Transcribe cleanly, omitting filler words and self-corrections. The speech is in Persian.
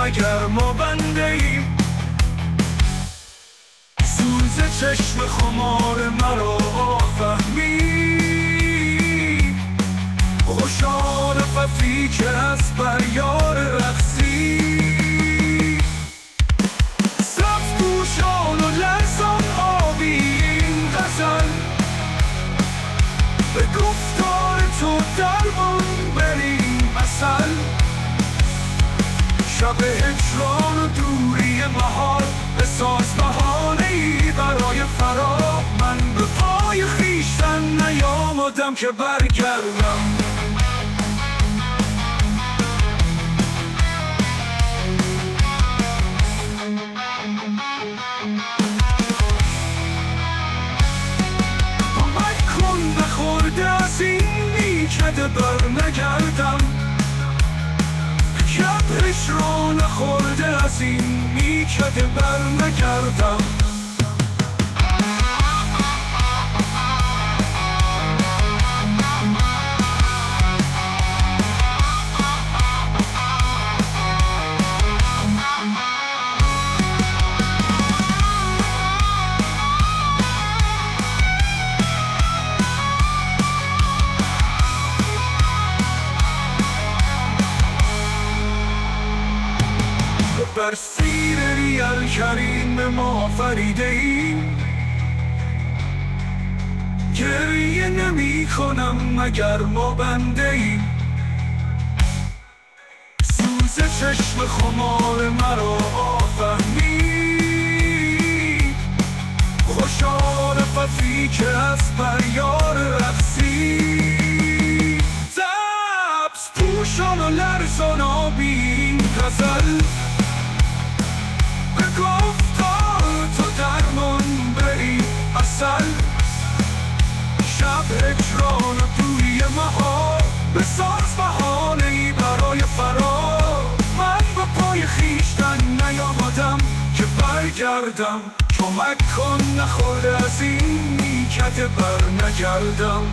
مگر ما بنده ایم. سوز چشم خمار مرا فهمی، خوشا رفتی که از بریار رقصی. سبز پوشان و لرزان آبی این غزل، به گفتار تو درمان بریم عسل. شب هجران و دوری محال، بساز بهانه‌ای برای فرار. من به پای خویشتن نیامدم که برگردم. کمک کن نخورده از این میکده بر نگردم. کبرش را نخورده از این میکده بر نگردم. بر سیر ریال کریم ما فریده ایم. گریه نمی کنم مگر ما بنده ایم. سوز چشم خمار مرا فهمی، خوشا رفتی که از بریار رقصی. سبز پوشان و لرزان آبی این غزل، به گفتار تو درمان بریم عسل. شب هجران و دوری محال، بساز بهانه‌ای برای فرار. من به پای خویشتن نیامدم که برگردم. کمک کن نخورده از این میکده بر نگردم.